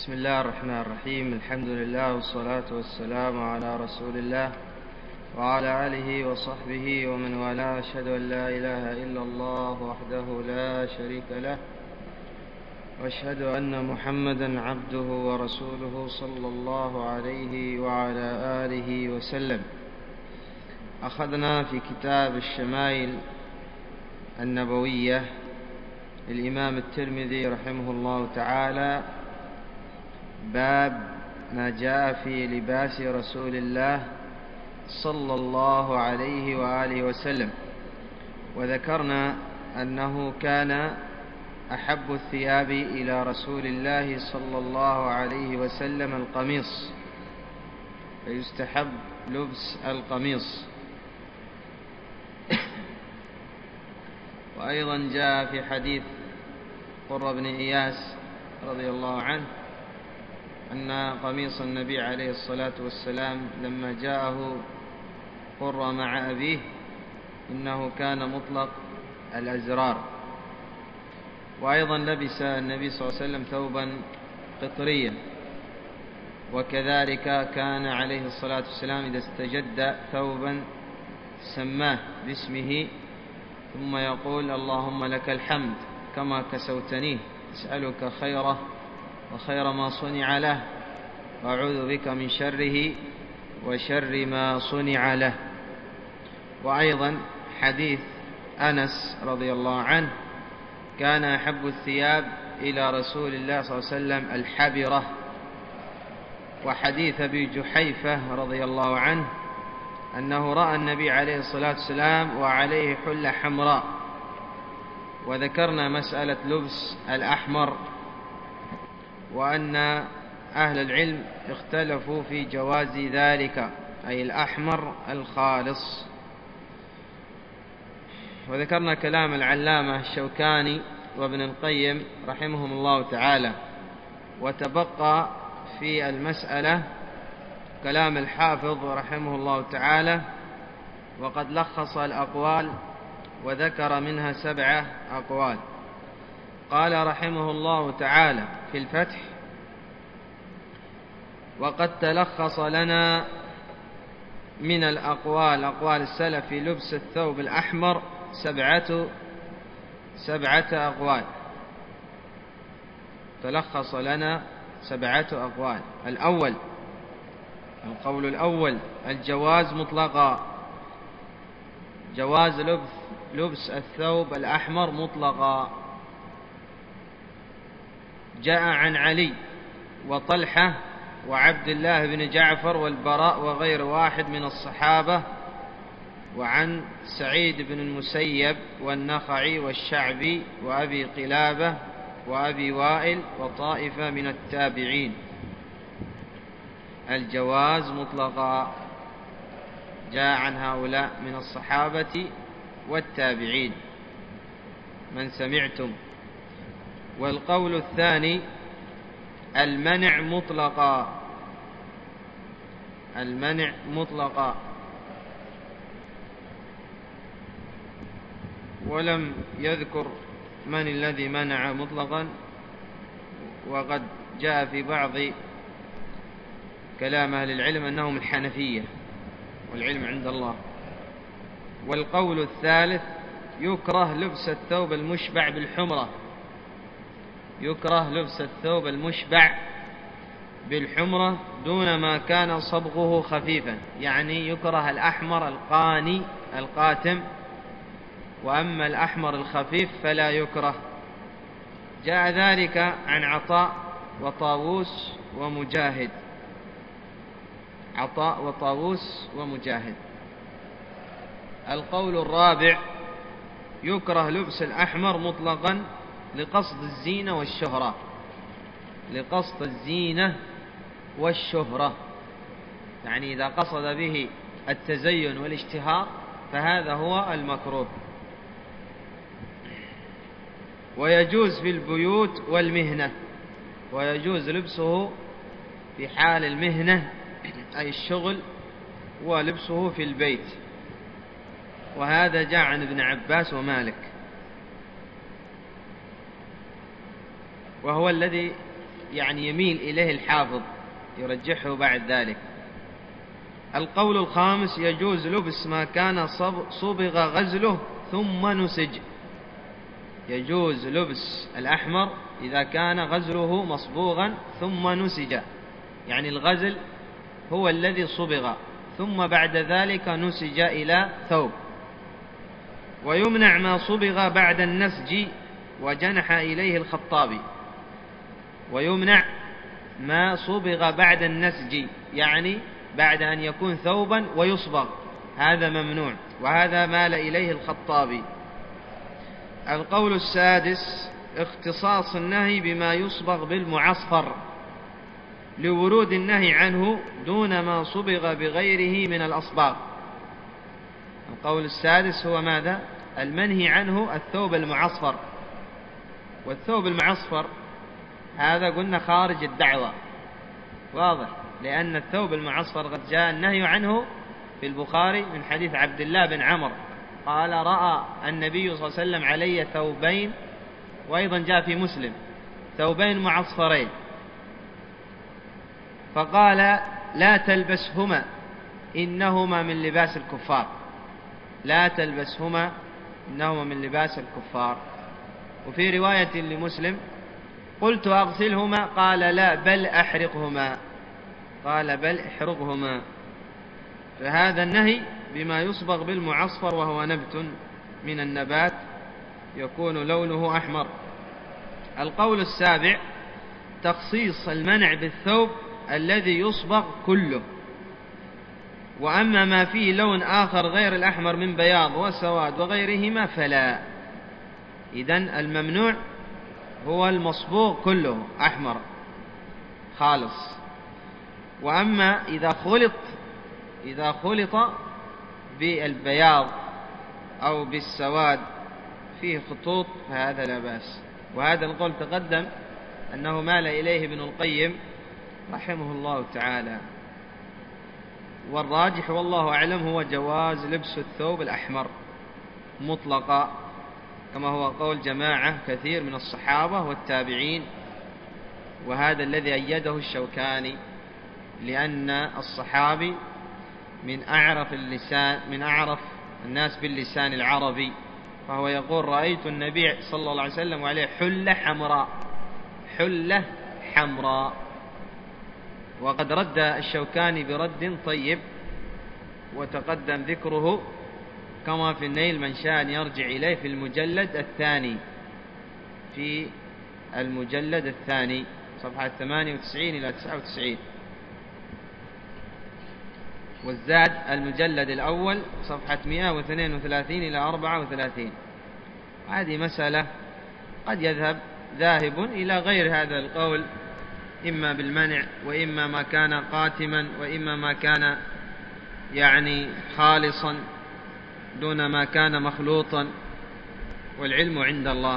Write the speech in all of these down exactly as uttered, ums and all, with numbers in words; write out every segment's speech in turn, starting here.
بسم الله الرحمن الرحيم. الحمد لله والصلاة والسلام على رسول الله وعلى آله وصحبه ومن والاه. أشهد أن لا إله إلا الله وحده لا شريك له، وأشهد أن محمدا عبده ورسوله صلى الله عليه وعلى آله وسلم. أخذنا في كتاب الشمائل النبوية للإمام الترمذي رحمه الله تعالى باب ما جاء في لباس رسول الله صلى الله عليه وآله وسلم، وذكرنا أنه كان أحب الثياب إلى رسول الله صلى الله عليه وسلم القميص، فيستحب لبس القميص. وأيضا جاء في حديث قرة بن إياس رضي الله عنه أن قميص النبي عليه الصلاة والسلام لما جاءه قرة مع أبيه إنه كان مطلق الأزرار. وأيضا لبس النبي صلى الله عليه وسلم ثوبا قطريا، وكذلك كان عليه الصلاة والسلام إذا استجد ثوبا سماه باسمه ثم يقول اللهم لك الحمد كما كسوتنيه، أسألك خيره وخير ما صنع له، وأعوذ بك من شره وشر ما صنع له. وأيضا حديث أنس رضي الله عنه كان أحب الثياب إلى رسول الله صلى الله عليه وسلم الحبرة. وحديث أبي جحيفة رضي الله عنه أنه رأى النبي عليه الصلاة والسلام وعليه حلة حمراء. وذكرنا مسألة لبس الأحمر، وأن أهل العلم اختلفوا في جواز ذلك، أي الأحمر الخالص. وذكرنا كلام العلامة الشوكاني وابن القيم رحمهم الله تعالى، وتبقى في المسألة كلام الحافظ رحمه الله تعالى، وقد لخص الأقوال وذكر منها سبعة أقوال. قال رحمه الله تعالى في الفتح: وقد تلخص لنا من الأقوال أقوال السلف في لبس الثوب الأحمر سبعة سبعة أقوال. تلخص لنا سبعة أقوال. الأول، القول الأول الجواز مطلقا، جواز لبس لبس الثوب الأحمر مطلقا. جاء عن علي وطلحة وعبد الله بن جعفر والبراء وغير واحد من الصحابة، وعن سعيد بن المسيب والنخعي والشعبي وأبي قلابة وأبي وائل وطائفة من التابعين. الجواز مطلقا جاء عن هؤلاء من الصحابة والتابعين من سمعتم. والقول الثاني المنع مطلقا، المنع مطلقا، ولم يذكر من الذي منع مطلقا، وقد جاء في بعض كلام أهل العلم أنهم الحنفية، والعلم عند الله. والقول الثالث يكره لبس الثوب المشبع بالحمرة، يكره لبس الثوب المشبع بالحمرة دون ما كان صبغه خفيفا، يعني يكره الأحمر القاني القاتم، وأما الأحمر الخفيف فلا يكره. جاء ذلك عن عطاء وطاووس ومجاهد، عطاء وطاووس ومجاهد. القول الرابع يكره لبس الأحمر مطلقا لقصد الزينة والشهرة، لقصد الزينة والشهرة، يعني إذا قصد به التزين والاشتهار فهذا هو المكروه. ويجوز في البيوت والمهنة، ويجوز لبسه في حال المهنة أي الشغل، ولبسه في البيت. وهذا جاء عن ابن عباس ومالك، وهو الذي يعني يميل إليه الحافظ يرجحه بعد ذلك. القول الخامس: يجوز لبس ما كان صبغ غزله ثم نسج. يجوز لبس الأحمر إذا كان غزله مصبوغا ثم نسج، يعني الغزل هو الذي صبغ ثم بعد ذلك نسج إلى ثوب. ويمنع ما صبغ بعد النسج وجنح إليه الخطابي. ويمنع ما صبغ بعد النسج، يعني بعد أن يكون ثوبا ويصبغ، هذا ممنوع، وهذا مال إليه الخطابي. القول السادس: اختصاص النهي بما يصبغ بالمعصفر لورود النهي عنه دون ما صبغ بغيره من الأصباغ. القول السادس هو ماذا؟ المنهي عنه الثوب المعصفر. والثوب المعصفر هذا قلنا خارج الدعوة، واضح، لأن الثوب المعصفر قد جاء النهي عنه في البخاري من حديث عبد الله بن عمر قال: رأى النبي صلى الله عليه وسلم علي ثوبين، وأيضا جاء في مسلم ثوبين معصفرين، فقال: لا تلبسهما إنهما من لباس الكفار. لا تلبسهما إنهما من لباس الكفار. وفي رواية لمسلم: قلت أغسلهما، قال: لا بل أحرقهما. قال: بل احرقهما. فهذا النهي بما يصبغ بالمعصفر، وهو نبت من النبات يكون لونه أحمر. القول السابع: تخصيص المنع بالثوب الذي يصبغ كله، وأما ما فيه لون آخر غير الأحمر من بياض وسواد وغيرهما فلا. إذن الممنوع هو المصبوغ كله أحمر خالص. وأما إذا خلط إذا خلط بالبياض أو بالسواد فيه خطوط فهذا لا بأس. وهذا القول تقدم أنه مال إليه ابن القيم رحمه الله تعالى. والراجح والله أعلم هو جواز لبس الثوب الأحمر مطلقا، كما هو قول جماعة كثير من الصحابة والتابعين، وهذا الذي أيده الشوكاني، لأن الصحابي من أعرف اللسان من أعرف الناس باللسان العربي، فهو يقول: رأيت النبي صلى الله عليه وسلم وعليه حلة حمراء، حلة حمراء. وقد رد الشوكاني برد طيب وتقدم ذكره كما في النيل، من شاء أن يرجع إليه في المجلد الثاني في المجلد الثاني صفحة ثمانية وتسعين إلى تسعة وتسعين، والزاد المجلد الأول صفحة مئة واثنين وثلاثين إلى أربعة وثلاثين. هذه مسألة قد يذهب ذاهب إلى غير هذا القول، إما بالمنع، وإما ما كان قاتما، وإما ما كان يعني خالصا دون ما كان مخلوطا، والعلم عند الله.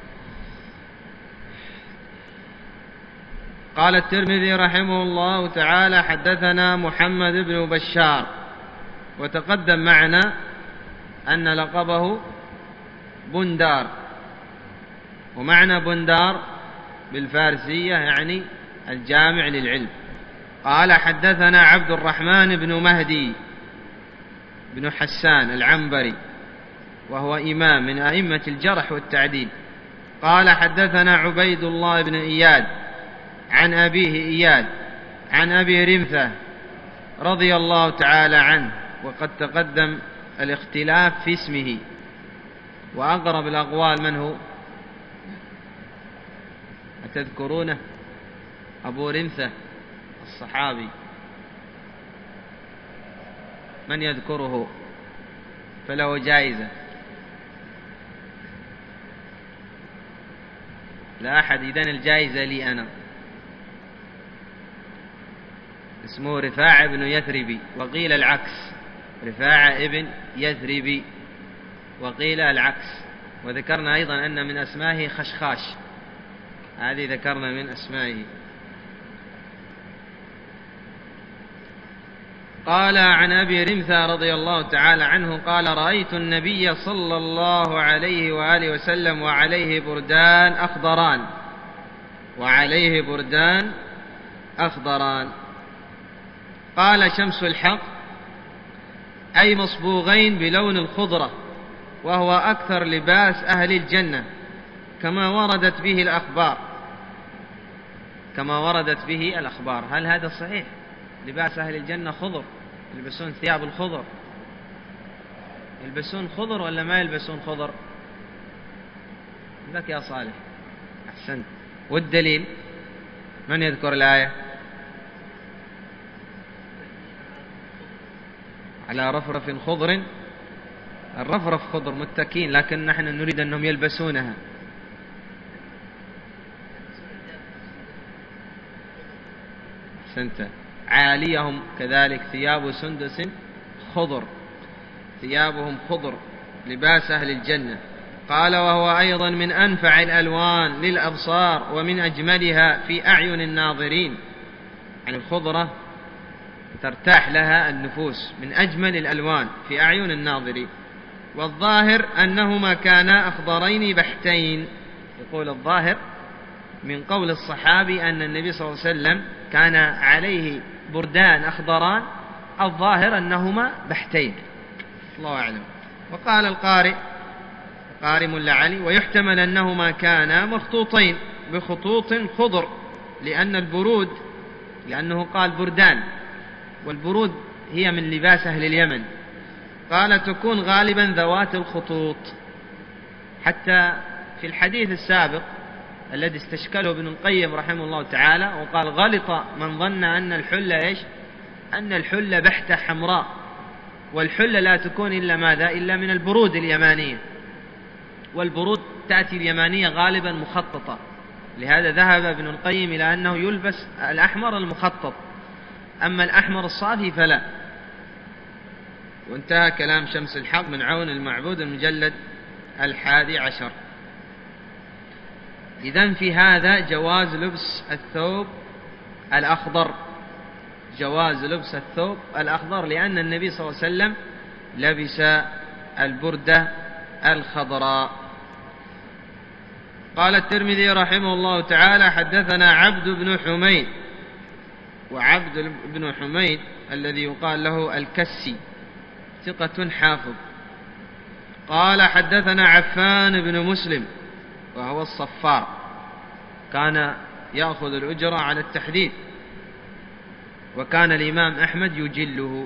قال الترمذي رحمه الله تعالى: حدثنا محمد بن بشار. وتقدم معنا أن لقبه بندار، ومعنى بندار بالفارسية يعني الجامع للعلم. قال: حدثنا عبد الرحمن بن مهدي بن حسان العنبري، وهو إمام من أئمة الجرح والتعديل. قال: حدثنا عبيد الله بن إياد عن أبيه إياد عن أبي رمثة رضي الله تعالى عنه، وقد تقدم الاختلاف في اسمه. وأقرب الأقوال من هو؟ أتذكرونه؟ أبو رمثة الصحابي، من يذكره فله جائزة؟ لا أحد؟ إذن الجائزة لي أنا. اسمه رفاعة بن يثربي، وقيل العكس، رفاعة ابن يثربي، وقيل العكس. وذكرنا أيضا أن من أسمائه خشخاش، هذه ذكرنا من أسمائه. قال عن أبي رمثة رضي الله تعالى عنه قال: رأيت النبي صلى الله عليه وآله وسلم وعليه بردان أخضران وعليه بردان أخضران. قال شمس الحق: أي مصبوغين بلون الخضرة، وهو أكثر لباس أهل الجنة، كما وردت به الأخبار كما وردت به الأخبار. هل هذا صحيح؟ لباس أهل الجنة خضر، يلبسون ثياب الخضر. يلبسون خضر ولا ما يلبسون خضر؟ لك يا صالح، أحسنت. والدليل؟ من يذكر الآية؟ على رفرف خضر. الرفرف خضر متكين، لكن نحن نريد أنهم يلبسونها. أحسنت. عاليهم كذلك ثياب سندس خضر، ثيابهم خضر، لباس أهل الجنة. قال: وهو أيضا من أنفع الألوان للأبصار ومن أجملها في أعين الناظرين. يعني الخضرة ترتاح لها النفوس، من أجمل الألوان في أعين الناظرين. والظاهر أنهما كانا أخضرين بحتين. يقول الظاهر من قول الصحابي أن النبي صلى الله عليه وسلم كان عليه بردان أخضران، الظاهر أنهما بحتين، الله أعلم. وقال القارئ قارئ ملا علي: ويحتمل أنهما كانا مخطوطين بخطوط خضر، لأن البرود لأنه قال بردان، والبرود هي من لباس أهل اليمن، قال تكون غالبا ذوات الخطوط. حتى في الحديث السابق الذي استشكله ابن القيم رحمه الله تعالى وقال: غلط من ظن أن الحلة إيش؟ أن الحلة بحتة حمراء، والحلة لا تكون إلا ماذا؟ إلا من البرود اليمانية، والبرود تأتي اليمانية غالبا مخططة، لهذا ذهب ابن القيم إلى أنه يلبس الأحمر المخطط، أما الأحمر الصافي فلا. وانتهى كلام شمس الحق من عون المعبود المجلد الحادي عشر. إذن في هذا جواز لبس الثوب الأخضر، جواز لبس الثوب الأخضر، لأن النبي صلى الله عليه وسلم لبس البردة الخضراء. قال الترمذي رحمه الله تعالى: حدثنا عبد بن حميد، وعبد بن حميد الذي يقال له الكسي ثقة حافظ. قال: حدثنا عفان بن مسلم وهو الصفار، كان يأخذ الأجرة على التحديث، وكان الإمام أحمد يجله،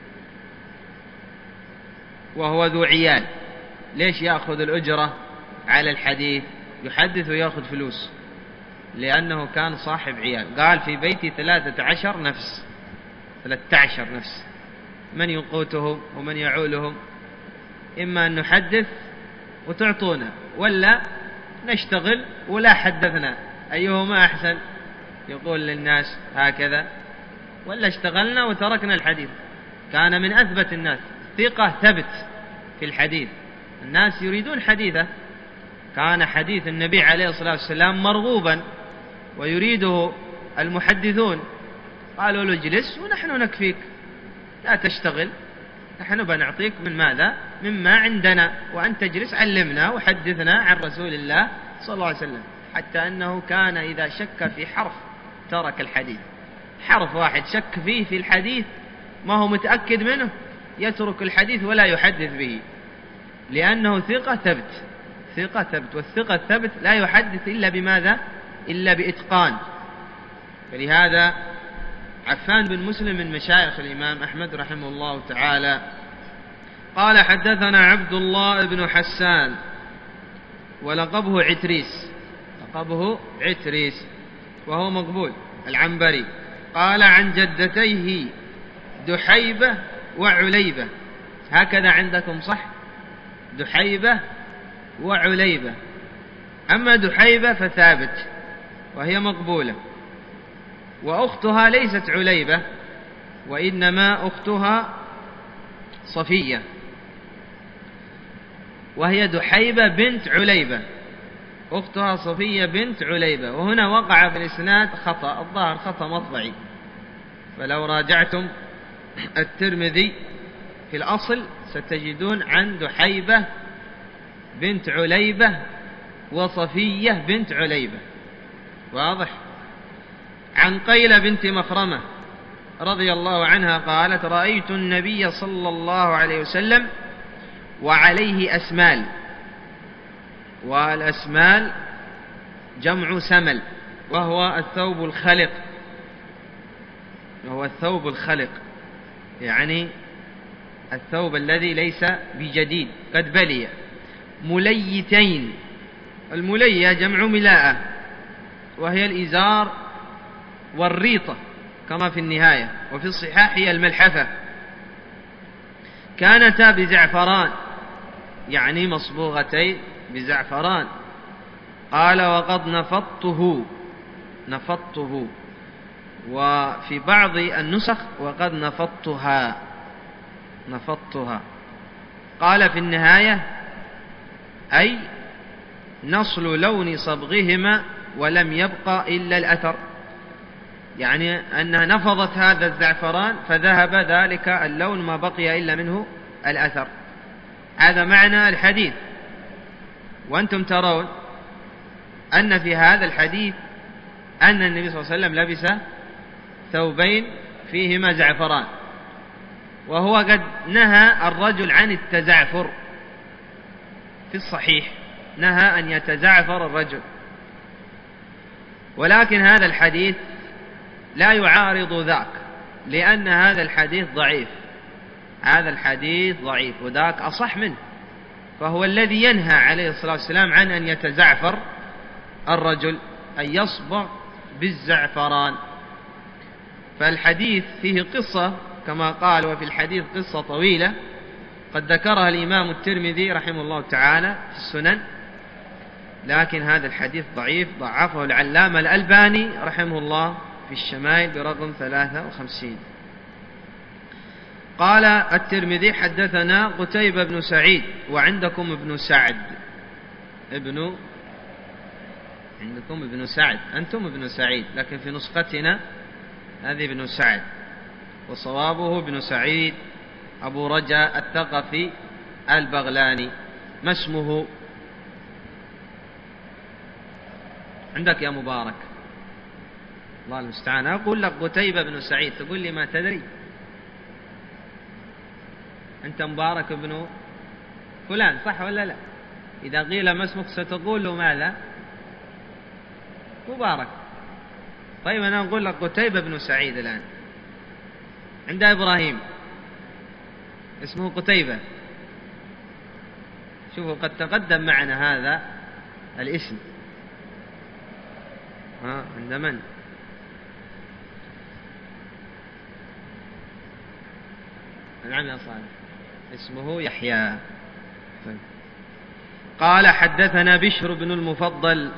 وهو ذو عيال. ليش يأخذ الأجرة على الحديث؟ يحدث ويأخذ فلوس، لأنه كان صاحب عيال. قال: في بيتي ثلاثة عشر نفس، ثلاثة عشر نفس، من يقوتهم ومن يعولهم؟ إما أن نحدث وتعطونا، ولا نشتغل ولا حدثنا، أيهما أحسن؟ يقول للناس هكذا، ولا اشتغلنا وتركنا الحديث. كان من أثبت الناس، ثقة ثبت في الحديث، الناس يريدون حديثه. كان حديث النبي عليه الصلاة والسلام مرغوبا ويريده المحدثون، قالوا له: اجلس ونحن نكفيك، لا تشتغل، نحن بنعطيك من ماذا؟ مما عندنا، وأنت اجلس علمنا وحدثنا عن رسول الله صلى الله عليه وسلم. حتى أنه كان إذا شك في حرف ترك الحديث، حرف واحد شك فيه في الحديث ما هو متأكد منه يترك الحديث ولا يحدث به، لأنه ثقة ثبت، ثقة ثبت، والثقة ثبت لا يحدث إلا بماذا؟ إلا بإتقان. فلهذا عفان بن مسلم من مشايخ الإمام أحمد رحمه الله تعالى. قال: حدثنا عبد الله بن حسان ولقبه عتريس، لقبه عتريس وهو مقبول العنبري. قال: عن جدتيه دحيبة وعليبة. هكذا عندكم صح؟ دحيبة وعليبة. أما دحيبة فثابت وهي مقبولة، وأختها ليست عليبة، وإنما أختها صفية، وهي دحيبة بنت عليبة، أختها صفية بنت عليبة. وهنا وقع في الإسناد خطأ، الظاهر خطأ مطبعي، فلو راجعتم الترمذي في الأصل ستجدون عن دحيبة بنت عليبة وصفية بنت عليبة، واضح. عن قيلة بنت مخرمة رضي الله عنها قالت: رأيت النبي صلى الله عليه وسلم وعليه أسمال، والأسمال جمع سمل، وهو الثوب الخلق، وهو الثوب الخلق يعني الثوب الذي ليس بجديد قد بلي، مليتين. الملية جمع ملاءة، وهي الإزار والريطة كما في النهاية، وفي الصحاح هي الملحفة. كانتا بزعفران يعني مصبوغتين بزعفران. قال: وقد نفضته، نفضته، وفي بعض النسخ وقد نفضتها، نفضتها. قال في النهاية: أي نصل لون صبغهما ولم يبقى إلا الأثر، يعني أنها نفضت هذا الزعفران فذهب ذلك اللون ما بقي إلا منه الأثر. هذا معنى الحديث. وأنتم ترون أن في هذا الحديث أن النبي صلى الله عليه وسلم لبس ثوبين فيهما زعفران، وهو قد نهى الرجل عن التزعفر. في الصحيح نهى أن يتزعفر الرجل، ولكن هذا الحديث لا يعارض ذاك، لأن هذا الحديث ضعيف، هذا الحديث ضعيف وذاك أصح منه. فهو الذي ينهى عليه الصلاة والسلام عن أن يتزعفر الرجل، أن يصبغ بالزعفران. فالحديث فيه قصة كما قال: وفي الحديث قصة طويلة قد ذكرها الإمام الترمذي رحمه الله تعالى في السنن، لكن هذا الحديث ضعيف، ضعفه العلامة الألباني رحمه الله في الشمائل برقم ثلاثة وخمسين. قال الترمذي: حدثنا قتيبة بن سعيد، وعندكم ابن سعد، ابن عندكم ابن سعد، أنتم ابن سعيد، لكن في نسختنا هذه ابن سعد، وصوابه ابن سعيد أبو رجاء الثقفي البغلاني. ما اسمه عندك يا مبارك؟ الله المستعان. أقول لك قتيبة بن سعيد تقول لي ما تدري؟ أنت مبارك بن فلان صح ولا لا؟ إذا قيل ما اسمك ستقول له ماذا؟ مبارك. طيب أنا أقول لك قتيبة بن سعيد الآن. عند إبراهيم اسمه قتيبة، شوفوا قد تقدم معنا هذا الاسم. ها عند من؟ نعم يا صالح، اسمه يحيى. طيب. قال: حدثنا بشر بن المفضل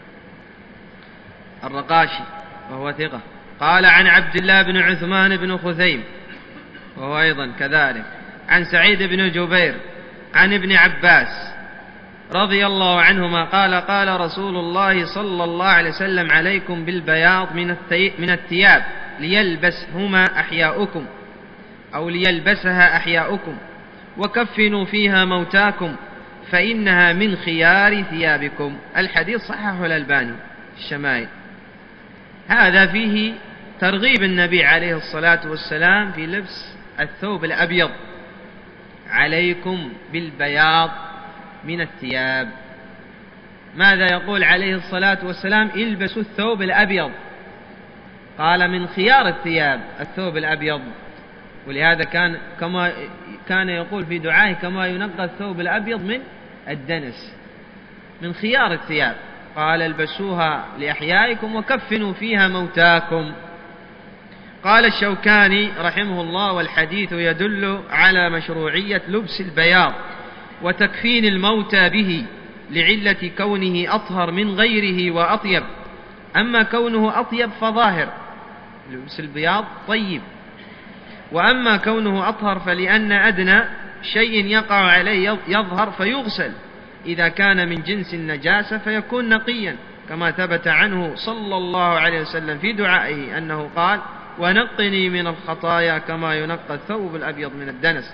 الرقاشي وهو ثقة. قال: عن عبد الله بن عثمان بن خثيم وهو أيضا كذلك، عن سعيد بن جبير عن ابن عباس رضي الله عنهما قال: قال رسول الله صلى الله عليه وسلم: عليكم بالبياض من الثياب ليلبسهما أحياؤكم أو ليلبسها أحياؤكم، وكفنوا فيها موتاكم فإنها من خيار ثيابكم. الحديث صححه الألباني في الشمائل. هذا فيه ترغيب النبي عليه الصلاة والسلام في لبس الثوب الأبيض. عليكم بالبياض من الثياب. ماذا يقول عليه الصلاة والسلام؟ البسوا الثوب الأبيض. قال: من خيار الثياب الثوب الأبيض. ولهذا كان كما كان يقول في دعائه: كما ينقى الثوب الأبيض من الدنس. من خيار الثياب. قال: البسوها لأحيائكم وكفنوا فيها موتاكم. قال الشوكاني رحمه الله: والحديث يدل على مشروعية لبس البياض وتكفين الموتى به لعلة كونه أطهر من غيره وأطيب. أما كونه أطيب فظاهر، لبس البياض طيب، وأما كونه أطهر فلأن أدنى شيء يقع عليه يظهر فيغسل، إذا كان من جنس النجاسة فيكون نقيا، كما ثبت عنه صلى الله عليه وسلم في دعائه أنه قال: ونقني من الخطايا كما ينقى الثوب الأبيض من الدنس.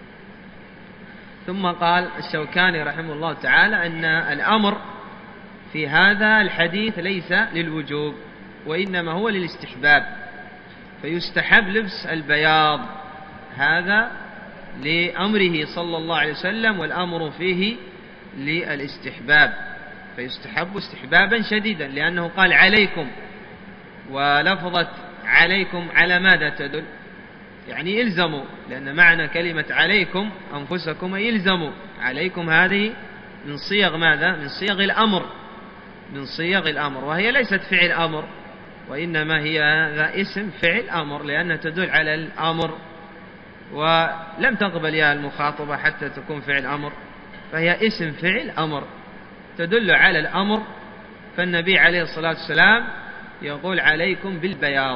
ثم قال الشوكاني رحمه الله تعالى أن الأمر في هذا الحديث ليس للوجوب وإنما هو للاستحباب، فيستحب لبس البياض، هذا لأمره صلى الله عليه وسلم والأمر فيه للاستحباب، فيستحب استحبابا شديدا، لأنه قال عليكم، ولفظة عليكم على ماذا تدل؟ يعني إلزموا، لأن معنى كلمة عليكم أنفسكم أي إلزموا. عليكم هذه من صيغ ماذا؟ من صيغ الأمر، من صيغ الأمر، وهي ليست فعل أمر، وإنما هي هذا اسم فعل أمر، لأنها تدل على الأمر، ولم تقبل يا المخاطبة حتى تكون فعل أمر، فهي اسم فعل أمر تدل على الأمر. فالنبي عليه الصلاة والسلام يقول عليكم بالبياض.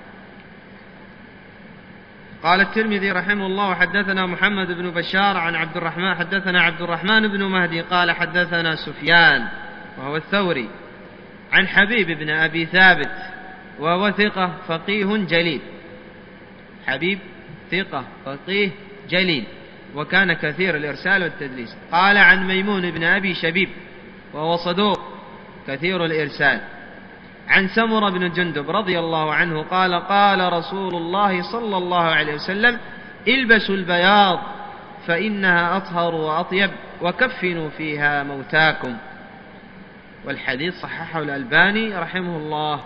قال الترمذي رحمه الله: حدثنا محمد بن بشار عن عبد الرحمن حدثنا عبد الرحمن بن مهدي قال حدثنا سفيان وهو الثوري عن حبيب بن أبي ثابت وهو ثقة فقيه جليل. حبيب ثقة فقيه جليل، وكان كثير الإرسال والتدليس. قال عن ميمون بن أبي شبيب وهو صدوق كثير الإرسال. عن سمرة بن جندب رضي الله عنه قال: قال رسول الله صلى الله عليه وسلم: البسوا البياض فإنها أطهر وأطيب، وكفنوا فيها موتاكم. والحديث صححه الألباني رحمه الله.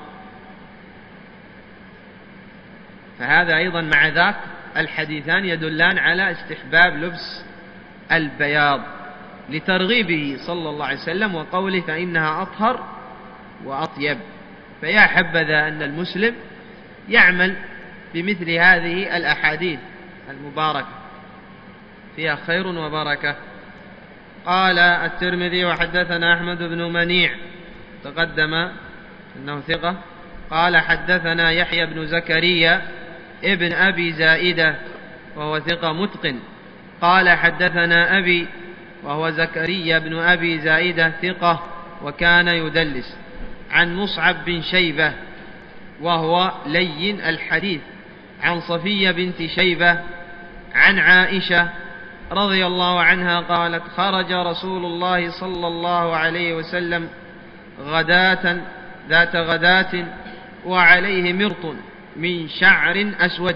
فهذا أيضا مع ذاك الحديثان يدلان على استحباب لبس البياض لترغيبه صلى الله عليه وسلم وقوله فإنها أطهر وأطيب. فيا حبذا أن المسلم يعمل بمثل هذه الأحاديث المباركة، فيها خير وبركة. قال الترمذي: وحدثنا أحمد بن منيع تقدم أنه ثقة. قال حدثنا يحيى بن زكريا ابن أبي زائدة وهو ثقة متقن. قال حدثنا أبي وهو زكريا بن أبي زائدة ثقة وكان يدلس. عن مصعب بن شيبة وهو لين الحديث. عن صفية بنت شيبة عن عائشة رضي الله عنها قالت: خرج رسول الله صلى الله عليه وسلم غداة ذات غداة وعليه مرط من شعر أسود،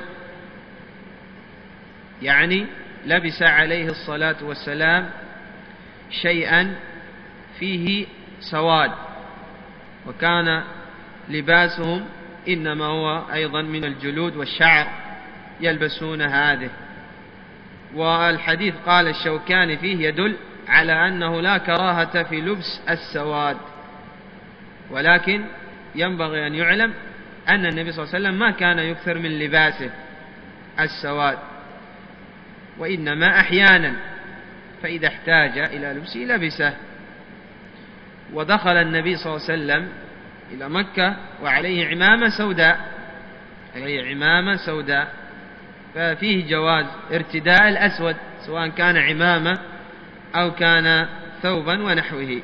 يعني لبس عليه الصلاة والسلام شيئا فيه سواد، وكان لباسهم إنما هو أيضا من الجلود والشعر يلبسون هذه. والحديث قال الشوكاني فيه يدل على أنه لا كراهة في لبس السواد، ولكن ينبغي أن يعلم أن النبي صلى الله عليه وسلم ما كان يكثر من لباسه السواد، وإنما أحيانا فإذا احتاج إلى لبسه لبسه. ودخل النبي صلى الله عليه وسلم إلى مكة وعليه عمامة سوداء، عليه عمامة سوداء، ففيه جواز ارتداء الأسود سواء كان عمامة أو كان ثوبا ونحوه.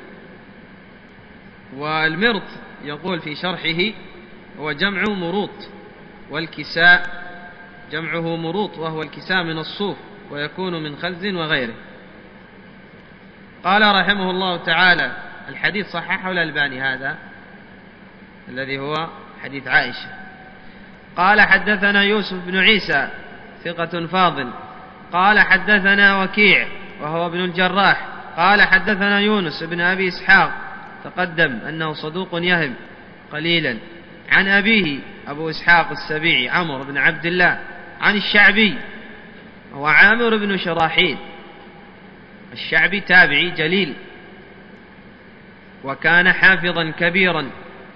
والمرط يقول في شرحه هو جمع مروط، والكساء جمعه مروط وهو الكساء من الصوف، ويكون من خز وغيره. قال رحمه الله تعالى: الحديث صححه الألباني هذا الذي هو حديث عائشة. قال حدثنا يوسف بن عيسى ثقة فاضل. قال حدثنا وكيع وهو ابن الجراح. قال حدثنا يونس بن أبي إسحاق تقدم أنه صدوق يهم قليلا. عن أبيه أبو إسحاق السبيعي عمرو بن عبد الله عن الشعبي هو عامر بن شراحيل. الشعبي تابعي جليل وكان حافظا كبيرا،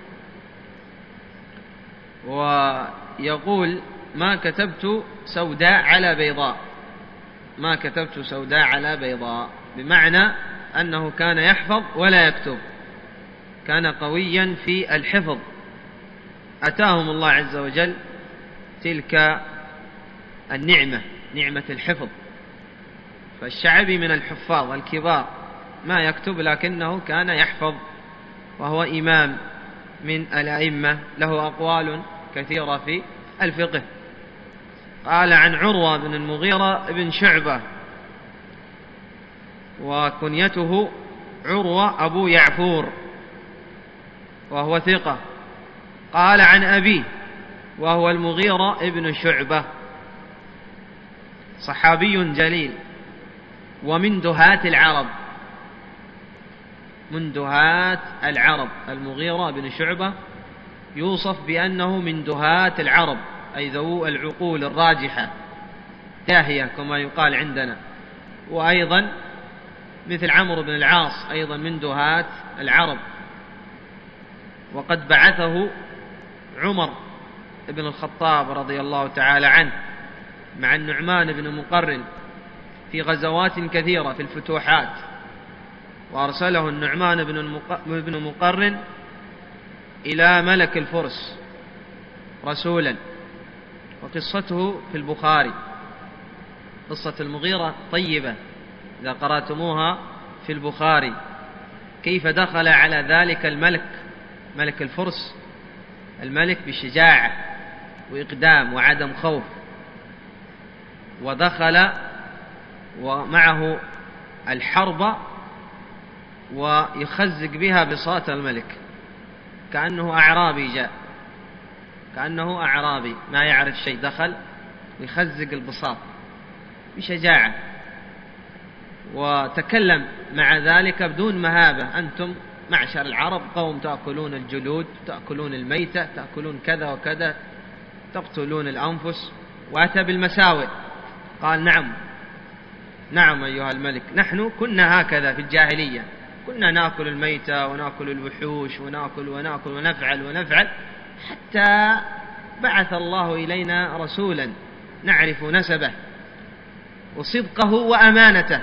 ويقول: ما كتبت سوداء على بيضاء، ما كتبت سوداء على بيضاء، بمعنى أنه كان يحفظ ولا يكتب، كان قويا في الحفظ. أتاهم الله عز وجل تلك النعمة، نعمة الحفظ. فالشعبي من الحفاظ الكبار، ما يكتب لكنه كان يحفظ، وهو إمام من الأئمة، له أقوال كثيرة في الفقه. قال عن عروة بن المغيرة بن شعبة، وكنيته عروة أبو يعفور، وهو ثقة. قال عن أبيه وهو المغيرة ابن شعبة، صحابي جليل ومن دهاة العرب، من دهاة العرب. المغيرة بن شعبة يوصف بأنه من دهاة العرب، أي ذو العقول الراجحة، داهية كما يقال عندنا. وأيضا مثل عمرو بن العاص أيضا من دهاة العرب. وقد بعثه عمر بن الخطاب رضي الله تعالى عنه مع النعمان بن مقرن في غزوات كثيرة في الفتوحات، وأرسله النعمان بن مقرن إلى ملك الفرس رسولا، وقصته في البخاري. قصة المغيرة طيبة إذا قرأتموها في البخاري، كيف دخل على ذلك الملك ملك الفرس، الملك بشجاعة وإقدام وعدم خوف، ودخل ومعه الحرب ويخزق بها بساط الملك، كأنه أعرابي جاء، كأنه أعرابي ما يعرف شيء، دخل ويخزق البساط بشجاعة، وتكلم مع ذلك بدون مهابة: أنتم معشر العرب قوم تأكلون الجلود، تأكلون الميتة، تأكلون كذا وكذا، تقتلون الأنفس، وأتى بالمساوئ. قال: نعم نعم أيها الملك، نحن كنا هكذا في الجاهلية، كنا نأكل الميتة ونأكل الوحوش ونأكل ونأكل ونفعل ونفعل، حتى بعث الله إلينا رسولا نعرف نسبه وصدقه وأمانته،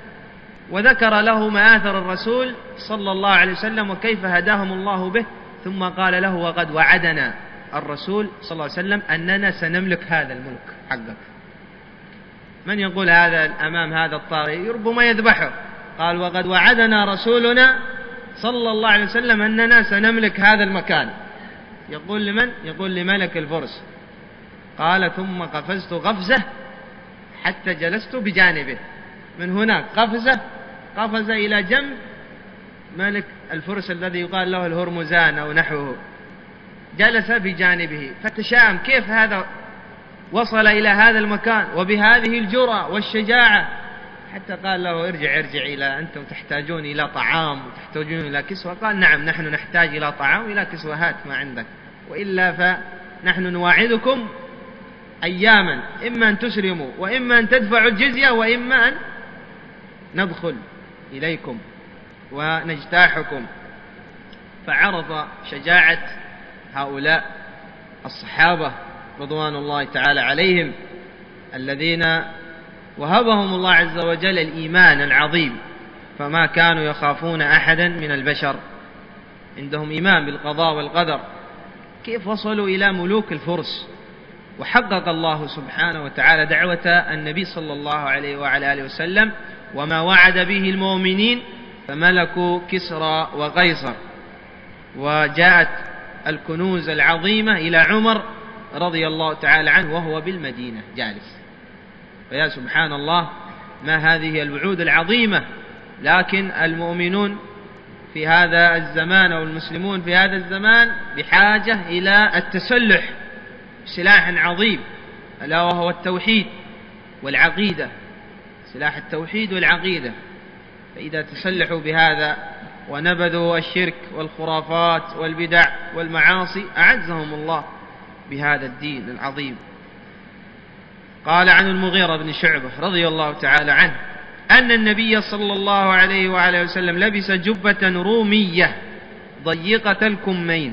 وذكر له مآثر الرسول صلى الله عليه وسلم وكيف هداهم الله به، ثم قال له: وقد وعدنا الرسول صلى الله عليه وسلم أننا سنملك هذا الملك حقك. من يقول هذا أمام هذا الطاغي؟ ربما يذبحه. قال: وقد وعدنا رسولنا صلى الله عليه وسلم أننا سنملك هذا المكان. يقول لمن؟ يقول لملك الفرس. قال: ثم قفزت قفزة حتى جلست بجانبه. من هناك قفزة، قفز إلى جنب ملك الفرس الذي يقال له الهرمزان أو نحوه، جلس بجانبه، فتشاءم كيف هذا وصل إلى هذا المكان وبهذه الجرأة والشجاعة، حتى قال له: ارجع ارجع إلى أنتم تحتاجون إلى طعام وتحتاجون إلى كسوة. قال: نعم نحن نحتاج إلى طعام وإلى كسوة، هات ما عندك، وإلا فنحن نواعدكم أياما، إما أن تسلموا وإما أن تدفعوا الجزية وإما أن ندخل إليكم ونجتاحكم. فعرض شجاعة هؤلاء الصحابة رضوان الله تعالى عليهم، الذين وهبهم الله عز وجل الإيمان العظيم، فما كانوا يخافون أحدا من البشر، عندهم إيمان بالقضاء والقدر. كيف وصلوا إلى ملوك الفرس، وحقق الله سبحانه وتعالى دعوة النبي صلى الله عليه وعلى آله وسلم وما وعد به المؤمنين، فملكوا كسرى وقيصر، وجاءت الكنوز العظيمة إلى عمر رضي الله تعالى عنه وهو بالمدينة جالس. فيا سبحان الله، ما هذه الوعود العظيمة! لكن المؤمنون في هذا الزمان أو المسلمون في هذا الزمان بحاجة إلى التسلح سلاح عظيم، ألا وهو التوحيد والعقيدة، سلاح التوحيد والعقيدة. فإذا تسلحوا بهذا ونبذوا الشرك والخرافات والبدع والمعاصي، أعزهم الله بهذا الدين العظيم. قال عن المغيرة بن شعبة رضي الله تعالى عنه أن النبي صلى الله عليه وعلى وسلم لبس جبة رومية ضيقة الكمين،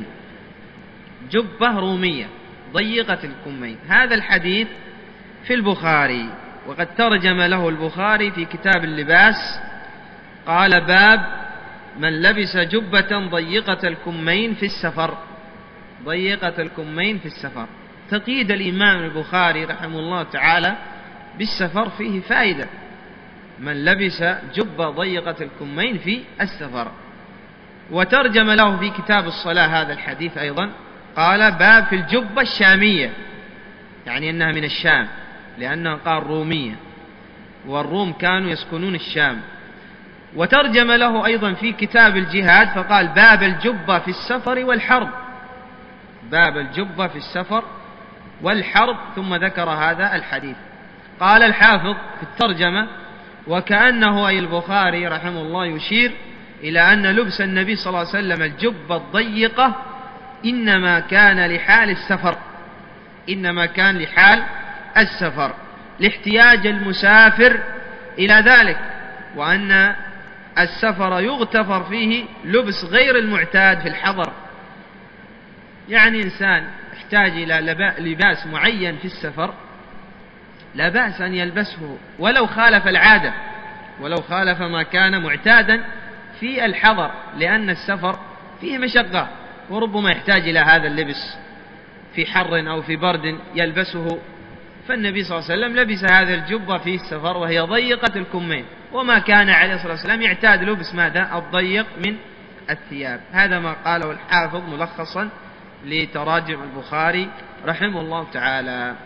جبة رومية ضيقة الكمين. هذا الحديث في البخاري، وقد ترجم له البخاري في كتاب اللباس، قال: باب من لبس جبة ضيقة الكمين في السفر. ضيقة الكمين في السفر، تقييد الإمام البخاري رحمه الله تعالى بالسفر فيه فائدة. من لبس جبة ضيقة الكمين في السفر. وترجم له في كتاب الصلاة هذا الحديث أيضا، قال: باب في الجبة الشامية، يعني أنها من الشام، لأنها قال رومية، والروم كانوا يسكنون الشام. وترجم له أيضا في كتاب الجهاد فقال باب الجبة في السفر والحرب، باب الجبة في السفر والحرب، ثم ذكر هذا الحديث. قال الحافظ في الترجمة: وكأنه أي البخاري رحمه الله يشير إلى أن لبس النبي صلى الله عليه وسلم الجبة الضيقة إنما كان لحال السفر، إنما كان لحال السفر لاحتياج المسافر إلى ذلك، وأن السفر يغتفر فيه لبس غير المعتاد في الحضر. يعني إنسان يحتاج إلى لباس معين في السفر لا بأس أن يلبسه ولو خالف العادة، ولو خالف ما كان معتادا في الحضر، لأن السفر فيه مشقة وربما يحتاج إلى هذا اللبس في حر أو في برد يلبسه. فالنبي صلى الله عليه وسلم لبس هذه الجبة في السفر وهي ضيقة الكمين، وما كان عليه الصلاة والسلام يعتاد لبس ماذا؟ الضيق من الثياب. هذا ما قاله الحافظ ملخصا لتراجم البخاري رحمه الله تعالى.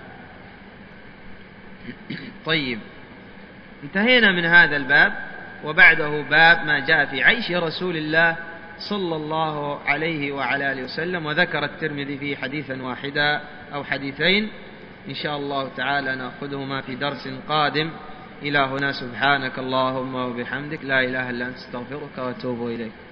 طيب، انتهينا من هذا الباب، وبعده باب ما جاء في عيش رسول الله صلى الله عليه وعلى آله وسلم، وذكر الترمذي فيه حديثا واحدا أو حديثين، إن شاء الله تعالى نأخذهما في درس قادم. إلى هنا، سبحانك اللهم وبحمدك، لا إله إلا أنت، استغفرك وأتوب إليك.